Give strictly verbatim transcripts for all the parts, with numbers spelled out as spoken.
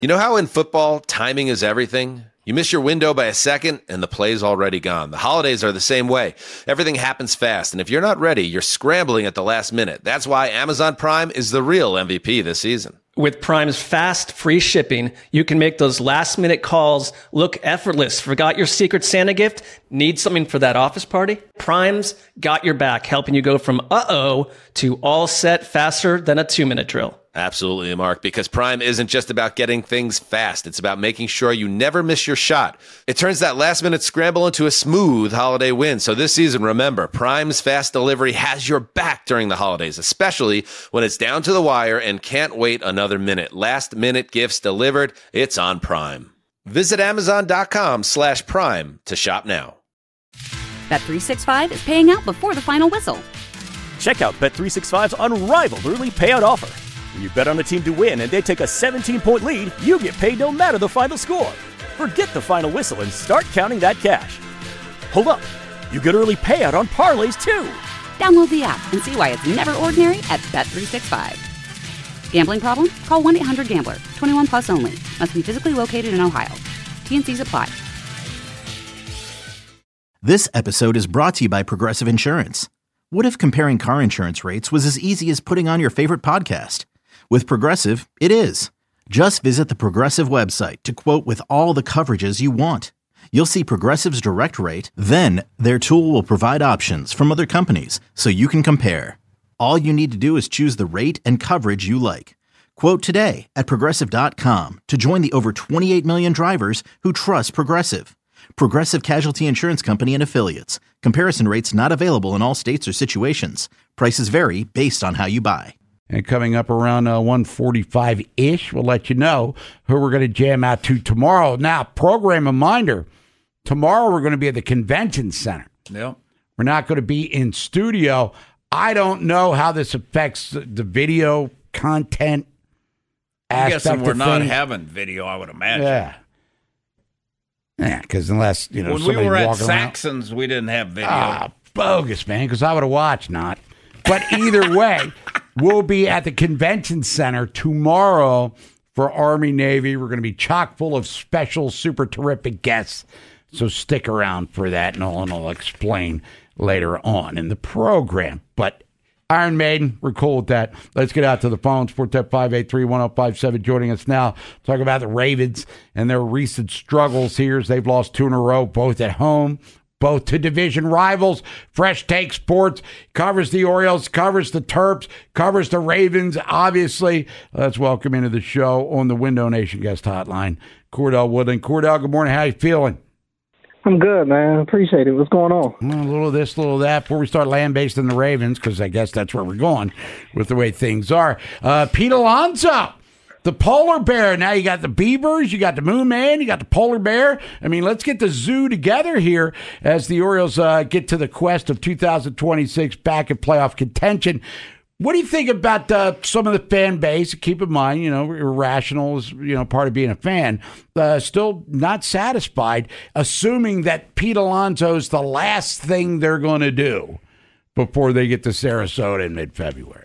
You know how in football, timing is everything? You miss your window by a second, and the play's already gone. The holidays are the same way. Everything happens fast, and if you're not ready, you're scrambling at the last minute. That's why Amazon Prime is the real M V P this season. With Prime's fast, free shipping, you can make those last-minute calls look effortless. Forgot your Secret Santa gift? Need something for that office party? Prime's got your back, helping you go from uh-oh to all set faster than a two-minute drill. Absolutely, Mark, because Prime isn't just about getting things fast. It's about making sure you never miss your shot. It turns that last-minute scramble into a smooth holiday win. So this season, remember, Prime's fast delivery has your back during the holidays, especially when it's down to the wire and can't wait another minute. Last-minute gifts delivered, it's on Prime. Visit Amazon.com slash Prime to shop now. Bet three sixty-five is paying out before the final whistle. Check out Bet three sixty-five's unrivaled early payout offer. When you bet on a team to win and they take a seventeen-point lead, you get paid no matter the final score. Forget the final whistle and start counting that cash. Hold up. You get early payout on parlays, too. Download the app and see why it's never ordinary at Bet three sixty-five. Gambling problem? Call one eight hundred gambler. twenty-one plus only. Must be physically located in Ohio. T N Cs apply. This episode is brought to you by Progressive Insurance. What if comparing car insurance rates was as easy as putting on your favorite podcast? With Progressive, it is. Just visit the Progressive website to quote with all the coverages you want. You'll see Progressive's direct rate, then their tool will provide options from other companies so you can compare. All you need to do is choose the rate and coverage you like. Quote today at Progressive dot com to join the over twenty-eight million drivers who trust Progressive. Progressive Casualty Insurance Company and Affiliates. Comparison rates not available in all states or situations. Prices vary based on how you buy. And coming up around uh, one forty-five-ish, we'll let you know who we're going to jam out to tomorrow. Now, program reminder, tomorrow we're going to be at the Convention Center. Yep. We're not going to be in studio. I don't know how this affects the video content I'm aspect guessing we're of not things. having video, I would imagine. Yeah. Yeah, because unless, you know, when we somebody were at walking around- Saxon's, we didn't have video. Ah, bogus, man, because I would have watched, not. But either way, we'll be at the Convention Center tomorrow for Army Navy. We're going to be chock full of special, super terrific guests. So stick around for that, and I'll, and I'll explain later on in the program. But Iron Maiden, we're cool with that. Let's get out to the phones. four one zero, five eight three, one zero five seven. Joining us now, talk about the Ravens and their recent struggles here as they've lost two in a row, both at home, both to division rivals. Fresh Take Sports covers the Orioles, covers the Terps, covers the Ravens, obviously. Let's welcome into the show on the Window Nation guest hotline, Cordell Woodland. Cordell, good morning. How you feeling? I'm good, man. Appreciate it. What's going on? Well, a little of this, a little of that. Before we start land-based in the Ravens, because I guess that's where we're going with the way things are. Uh, Pete Alonso, the polar bear. Now you got the Beavers, you got the Moon Man, you got the polar bear. I mean, let's get the zoo together here as the Orioles uh, get to the quest of two thousand twenty-six back in playoff contention. What do you think about uh, some of the fan base? Keep in mind, you know, irrational is, you know, part of being a fan. Uh, still not satisfied, assuming that Pete Alonso is the last thing they're going to do before they get to Sarasota in mid-February.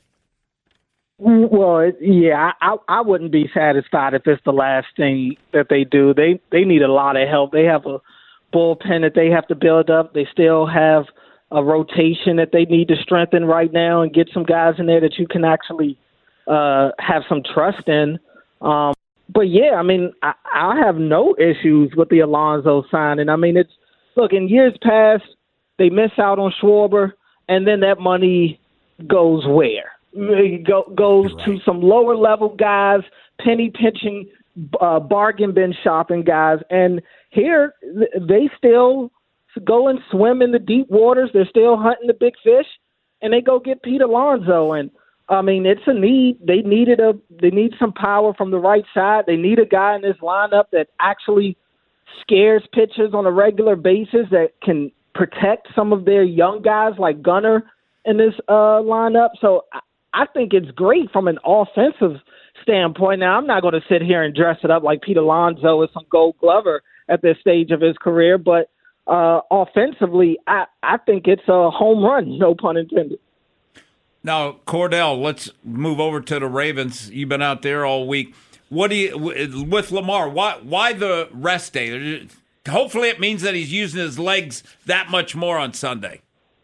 Well, it, yeah, I, I wouldn't be satisfied if it's the last thing that they do. They they need a lot of help. They have a bullpen that they have to build up. They still have a rotation that they need to strengthen right now and get some guys in there that you can actually uh, have some trust in. Um, but, yeah, I mean, I, I have no issues with the Alonso signing. I mean, it's look, in years past, they miss out on Schwarber, and then that money goes where? It go, goes right to some lower-level guys, penny-pinching, uh, bargain bin shopping guys. And here they still – go and swim in the deep waters. They're still hunting the big fish, and they go get Pete Alonso. And I mean, it's a need. They needed a. They need some power from the right side. They need a guy in this lineup that actually scares pitchers on a regular basis, that can protect some of their young guys like Gunnar in this uh, lineup. So I, I think it's great from an offensive standpoint. Now, I'm not going to sit here and dress it up like Pete Alonso is some Gold Glover at this stage of his career, but Uh, offensively, I, I think it's a home run, no pun intended. Now, Cordell, let's move over to the Ravens. You've been out there all week. what do you with Lamar? Why why the rest day? Hopefully, it means that he's using his legs that much more on Sunday.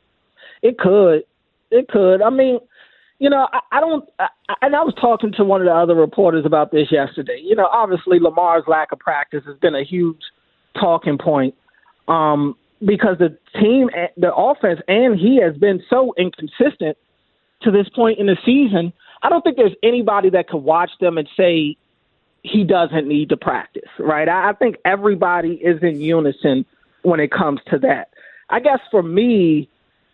It could, it could. I mean, you know, I, I don't. I, and I was talking to one of the other reporters about this yesterday. You know, obviously Lamar's lack of practice has been a huge talking point um, because the team, the offense, and he has been so inconsistent to this point in the season. I don't think there's anybody that could watch them and say he doesn't need to practice, right? I, I think everybody is in unison when it comes to that. I guess for me,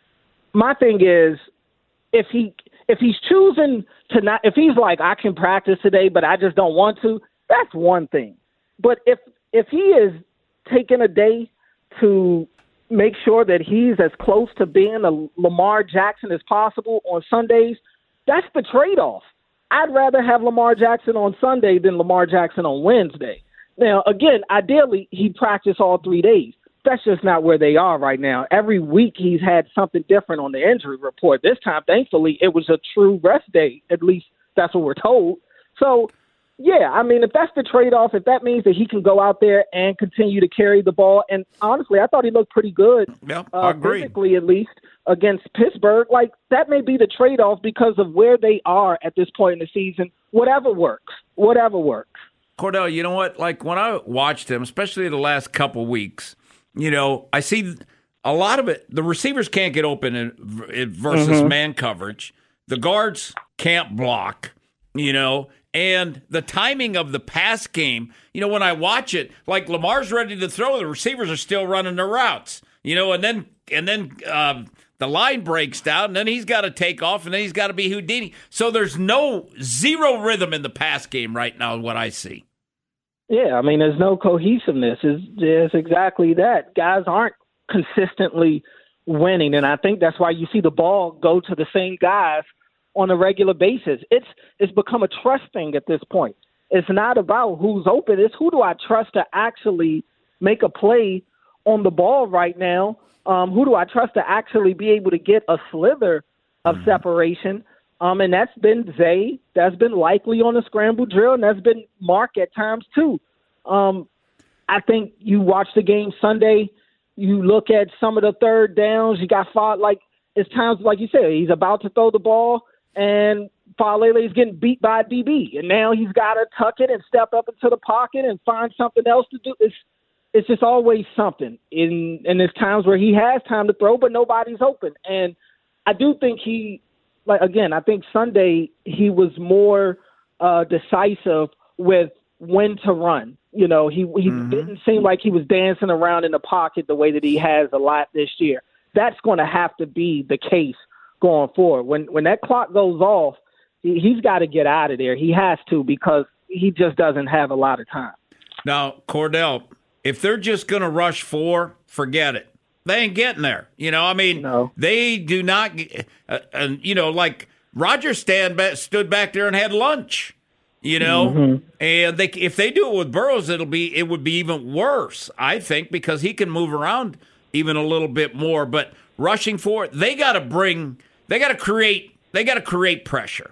my thing is if he if he's choosing to not, if he's like, I can practice today, but I just don't want to, that's one thing. But if if he is taking a day to make sure that he's as close to being a Lamar Jackson as possible on Sundays, that's the trade-off. I'd rather have Lamar Jackson on Sunday than Lamar Jackson on Wednesday. Now, again, ideally, he'd practice all three days. That's just not where they are right now. Every week he's had something different on the injury report. This time, thankfully, it was a true rest day. At least that's what we're told. So, yeah, I mean, if that's the trade-off, if that means that he can go out there and continue to carry the ball, and honestly, I thought he looked pretty good, yeah, uh, I agree. physically at least, against Pittsburgh, like that may be the trade-off because of where they are at this point in the season. Whatever works, whatever works. Cordell, you know what? Like when I watched him, especially the last couple weeks, you know, I see a lot of it. The receivers can't get open in, in versus Mm-hmm. man coverage. The guards can't block, you know, and the timing of the pass game, you know, when I watch it, like Lamar's ready to throw, the receivers are still running their routes, you know, and then and then um, the line breaks down, and then he's got to take off, and then he's got to be Houdini. So there's no zero rhythm in the pass game right now, what I see. Yeah, I mean, there's no cohesiveness. It's, it's exactly that. Guys aren't consistently winning, and I think that's why you see the ball go to the same guys on a regular basis. It's it's become a trust thing at this point. It's not about who's open. It's who do I trust to actually make a play on the ball right now. Um, who do I trust to actually be able to get a slither of mm-hmm. separation? Um, and that's been Zay. That's been likely on the scramble drill, and that's been Mark at times too. Um, I think you watch the game Sunday, you look at some of the third downs, you got fought like it's times like you said, he's about to throw the ball, and Falele is getting beat by a D B, and now he's got to tuck it and step up into the pocket and find something else to do. It's it's just always something. In and there's times where he has time to throw, but nobody's open. And I do think he, like again, I think Sunday he was more uh, decisive with when to run. You know, he he mm-hmm. didn't seem like he was dancing around in the pocket the way that he has a lot this year. That's going to have to be the case going forward. When when that clock goes off, he, he's got to get out of there. He has to because he just doesn't have a lot of time. Now, Cordell, if they're just going to rush four, forget it. They ain't getting there. You know, I mean, no. they do not, uh, uh, you know, like Roger stand back, stood back there and had lunch, you know, mm-hmm. and they if they do it with Burrows, it'll be it would be even worse, I think, because he can move around even a little bit more. But rushing forward, they got to bring, they got to create, they got to create pressure.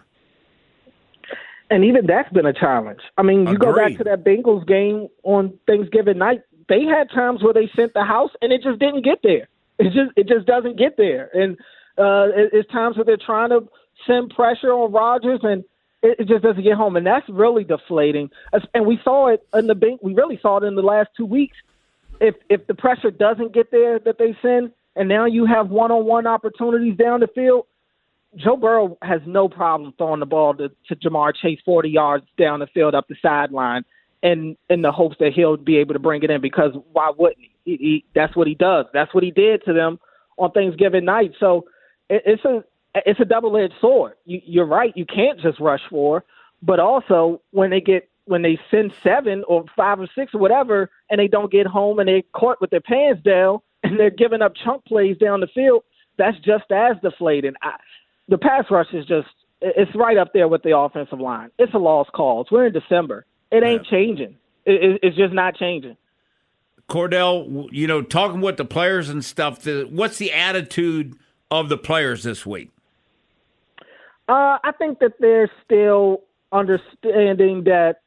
And even that's been a challenge. I mean, you Agreed. go back to that Bengals game on Thanksgiving night. They had times where they sent the house, and it just didn't get there. It just it just doesn't get there. And uh, it, it's times where they're trying to send pressure on Rodgers, and it, it just doesn't get home. And that's really deflating. And we saw it in the bank. We really saw it in the last two weeks. If if the pressure doesn't get there that they send, and now you have one-on-one opportunities down the field, Joe Burrow has no problem throwing the ball to, to Jamar Chase forty yards down the field up the sideline in, in the hopes that he'll be able to bring it in because why wouldn't he? he, he that's what he does. That's what he did to them on Thanksgiving night. So it, it's a it's a double-edged sword. You, you're right. You can't just rush four, but also when they get when they send seven or five or six or whatever and they don't get home and they're caught with their pants down and they're giving up chunk plays down the field, that's just as deflating. I, The pass rush is just, it's right up there with the offensive line. It's a lost cause. We're in December. It ain't yeah. changing. It, it, it's just not changing. Cordell, you know, talking with the players and stuff, the, what's the attitude of the players this week? Uh, I think that they're still understanding that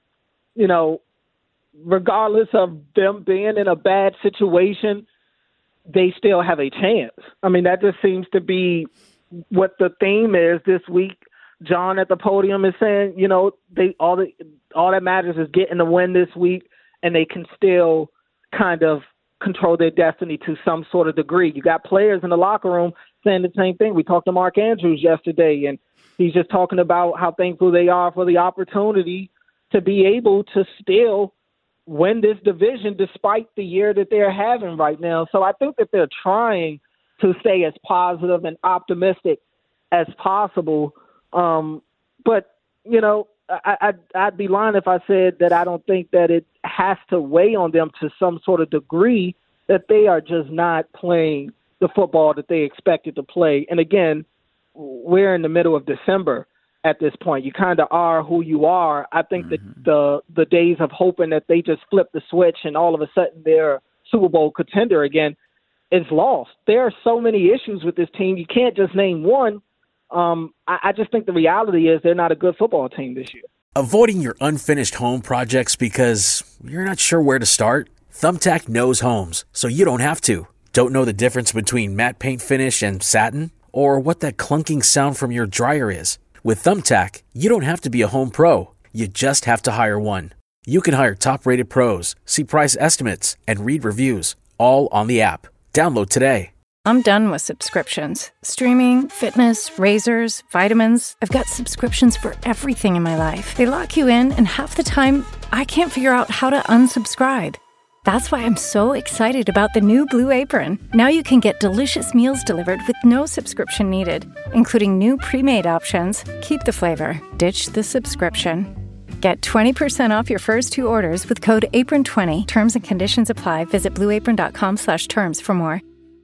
you know, regardless of them being in a bad situation, they still have a chance. I mean, that just seems to be what the theme is this week. John at the podium is saying, you know, they all the all that matters is getting the win this week, and they can still kind of control their destiny to some sort of degree. You got players in the locker room saying the same thing. We talked to Mark Andrews yesterday, and he's just talking about how thankful they are for the opportunity to be able to still win this division despite the year that they're having right now. So I think that they're trying to stay as positive and optimistic as possible. Um, but, you know, I, I'd, I'd be lying if I said that I don't think that it has to weigh on them to some sort of degree that they are just not playing the football that they expected to play. And again, we're in the middle of December at this point. You kind of are who you are. I think mm-hmm. that the the days of hoping that they just flip the switch and all of a sudden they're a Super Bowl contender again is lost. There are so many issues with this team. You can't just name one. Um, I, I just think the reality is they're not a good football team this year. Avoiding your unfinished home projects because you're not sure where to start? Thumbtack knows homes, so you don't have to. Don't know the difference between matte paint finish and satin? Or what that clunking sound from your dryer is? With Thumbtack, you don't have to be a home pro. You just have to hire one. You can hire top-rated pros, see price estimates, and read reviews, all on the app. Download today. I'm done with subscriptions. Streaming, fitness, razors, vitamins. I've got subscriptions for everything in my life. They lock you in, and half the time, I can't figure out how to unsubscribe. That's why I'm so excited about the new Blue Apron. Now you can get delicious meals delivered with no subscription needed, including new pre-made options. Keep the flavor, ditch the subscription. Get twenty percent off your first two orders with code apron twenty. Terms and conditions apply. Visit blueapron.com slash terms for more.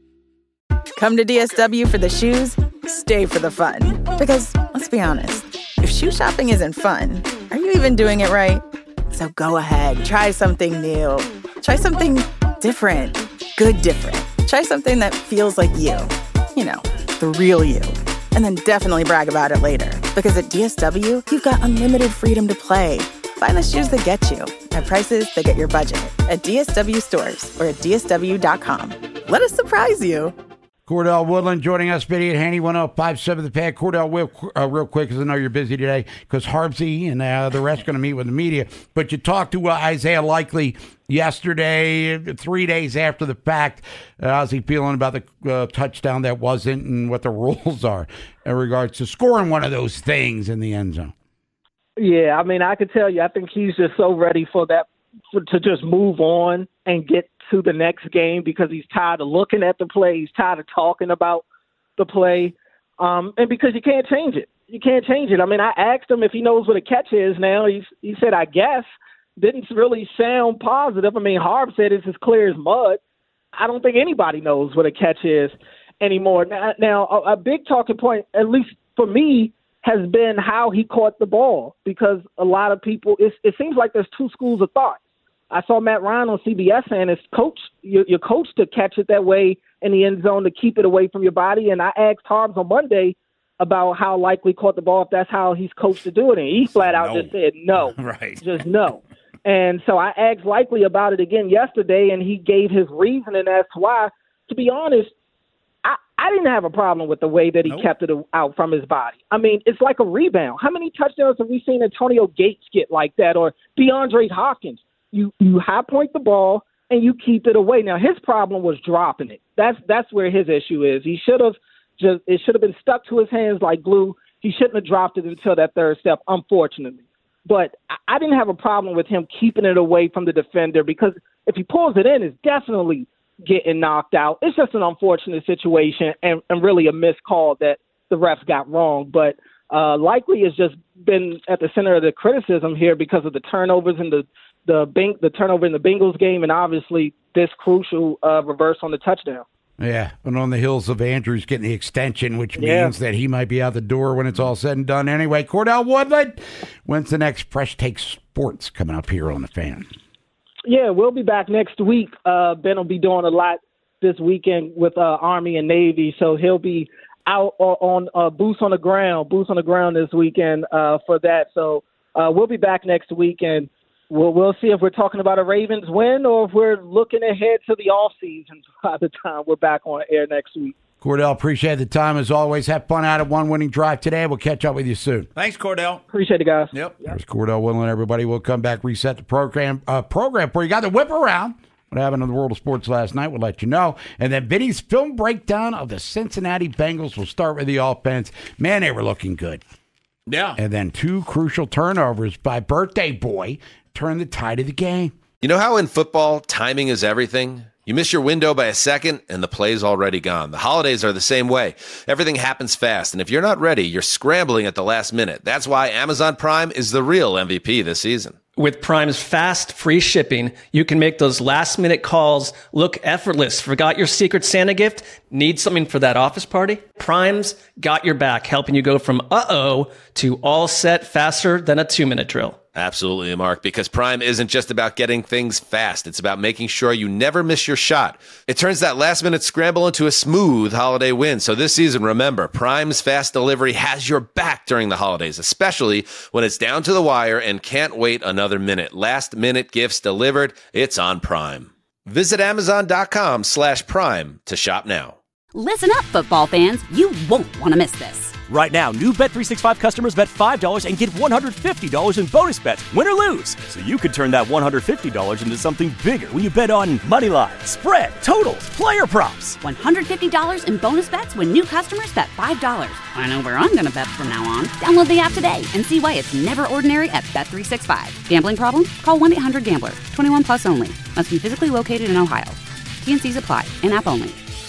Come to D S W for the shoes, stay for the fun. Because, let's be honest, if shoe shopping isn't fun, are you even doing it right? So go ahead, try something new. Try something different. Good different. Try something that feels like you. You know, the real you. And then definitely brag about it later. Because at D S W, you've got unlimited freedom to play. Find the shoes that get you at prices that get your budget at D S W stores or at D S W dot com. Let us surprise you. Cordell Woodland joining us, Biddy at Handy one oh five seven The Pad. Cordell, real, uh, real quick, because I know you're busy today, because Harbsy and uh, the rest are going to meet with the media. But you talked to uh, Isaiah Likely yesterday, three days after the fact. Uh, how's he feeling about the uh, touchdown that wasn't and what the rules are in regards to scoring one of those things in the end zone? Yeah, I mean, I could tell you, I think he's just so ready for that, for, to just move on and get to the next game because he's tired of looking at the play. He's tired of talking about the play. Um, and because you can't change it. You can't change it. I mean, I asked him if he knows what a catch is now. He, he said, I guess. Didn't really sound positive. I mean, Harb said it's as clear as mud. I don't think anybody knows what a catch is anymore. Now, now a, a big talking point, at least for me, has been how he caught the ball because a lot of people, it, it seems like there's two schools of thought. I saw Matt Ryan on C B S saying it's coach, your, your coach to catch it that way in the end zone to keep it away from your body. And I asked Harbs on Monday about how Likely caught the ball, if that's how he's coached to do it. And he flat out no. just said no, right. just no. And so I asked Likely about it again yesterday, and he gave his reasoning as to why. To be honest, I, I didn't have a problem with the way that he nope. kept it out from his body. I mean, it's like a rebound. How many touchdowns have we seen Antonio Gates get like that, or DeAndre Hopkins? You you high point the ball and you keep it away. Now his problem was dropping it. That's that's where his issue is. He should have just it should have been stuck to his hands like glue. He shouldn't have dropped it until that third step, unfortunately. But I, I didn't have a problem with him keeping it away from the defender because if he pulls it in, it's definitely getting knocked out. It's just an unfortunate situation and, and really a missed call that the refs got wrong. But uh, Likely has just been at the center of the criticism here because of the turnovers and the the Beng- the turnover in the Bengals game, and obviously this crucial uh, reverse on the touchdown. Yeah, and on the heels of Andrews getting the extension, which means yeah. that he might be out the door when it's all said and done. Anyway, Cordell Woodland, when's the next Fresh Take Sports coming up here on the Fan? Yeah, we'll be back next week. Uh, Ben will be doing a lot this weekend with uh, Army and Navy, so he'll be out on uh, boots on the ground, boots on the ground this weekend uh, for that. So uh, we'll be back next week, and We'll, we'll see if we're talking about a Ravens win or if we're looking ahead to the offseason by the time we're back on air next week. Cordell, appreciate the time as always. Have fun out of one winning drive today. We'll catch up with you soon. Thanks, Cordell. Appreciate it, guys. Yep. There's Cordell Whitland, everybody. We'll come back, reset the program uh, program for you. Got the whip around. What happened in the world of sports last night, we'll let you know. And then Vinny's film breakdown of the Cincinnati Bengals. We'll start with the offense. Man, they were looking good. Yeah. And then two crucial turnovers by birthday boy turned the tide of the game. You know how in football, timing is everything? You miss your window by a second, and the play's already gone. The holidays are the same way. Everything happens fast, and if you're not ready, you're scrambling at the last minute. That's why Amazon Prime is the real M V P this season. With Prime's fast, free shipping, you can make those last-minute calls look effortless. Forgot your Secret Santa gift? Need something for that office party? Prime's got your back, helping you go from uh-oh to all set faster than a two-minute drill. Absolutely, Mark, because Prime isn't just about getting things fast. It's about making sure you never miss your shot. It turns that last-minute scramble into a smooth holiday win. So this season, remember, Prime's fast delivery has your back during the holidays, especially when it's down to the wire and can't wait another minute. Last-minute gifts delivered, it's on Prime. Visit Amazon.com slash Prime to shop now. Listen up, football fans. You won't want to miss this. Right now, new Bet three sixty-five customers bet five dollars and get one hundred fifty dollars in bonus bets, win or lose. So you could turn that one hundred fifty dollars into something bigger when you bet on money line, spread, totals, player props. one hundred fifty dollars in bonus bets when new customers bet five dollars. I know where I'm going to bet from now on. Download the app today and see why it's never ordinary at Bet three sixty-five. Gambling problem? Call one eight hundred gambler. twenty-one plus only. Must be physically located in Ohio. T N Cs apply. In-app only.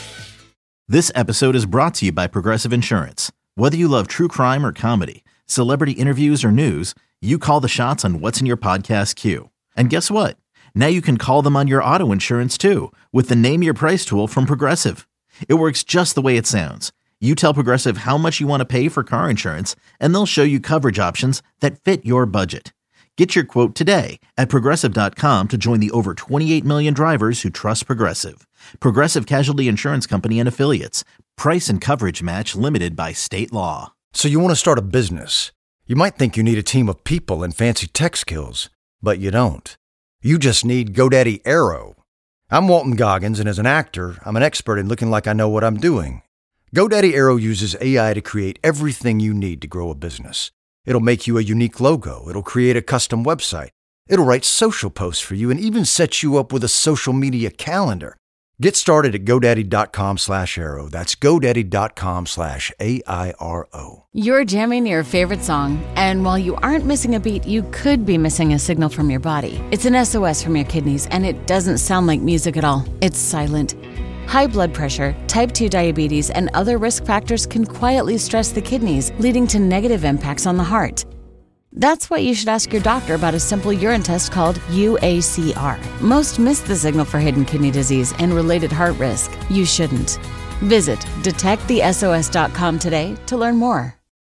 This episode is brought to you by Progressive Insurance. Whether you love true crime or comedy, celebrity interviews or news, you call the shots on what's in your podcast queue. And guess what? Now you can call them on your auto insurance too with the Name Your Price tool from Progressive. It works just the way it sounds. You tell Progressive how much you want to pay for car insurance, and they'll show you coverage options that fit your budget. Get your quote today at Progressive dot com to join the over twenty-eight million drivers who trust Progressive. Progressive Casualty Insurance Company and Affiliates. Price and coverage match limited by state law. So you want to start a business. You might think you need a team of people and fancy tech skills, but you don't. You just need GoDaddy Aero. I'm Walton Goggins, and as an actor, I'm an expert in looking like I know what I'm doing. GoDaddy Aero uses A I to create everything you need to grow a business. It'll make you a unique logo. It'll create a custom website. It'll write social posts for you and even set you up with a social media calendar. Get started at GoDaddy.com slash Aero. That's GoDaddy.com slash A I R O. You're jamming your favorite song, and while you aren't missing a beat, you could be missing a signal from your body. It's an S O S from your kidneys, and it doesn't sound like music at all. It's silent. High blood pressure, type two diabetes, and other risk factors can quietly stress the kidneys, leading to negative impacts on the heart. That's why you should ask your doctor about a simple urine test called U A C R. Most miss the signal for hidden kidney disease and related heart risk. You shouldn't. Visit detect the S O S dot com today to learn more.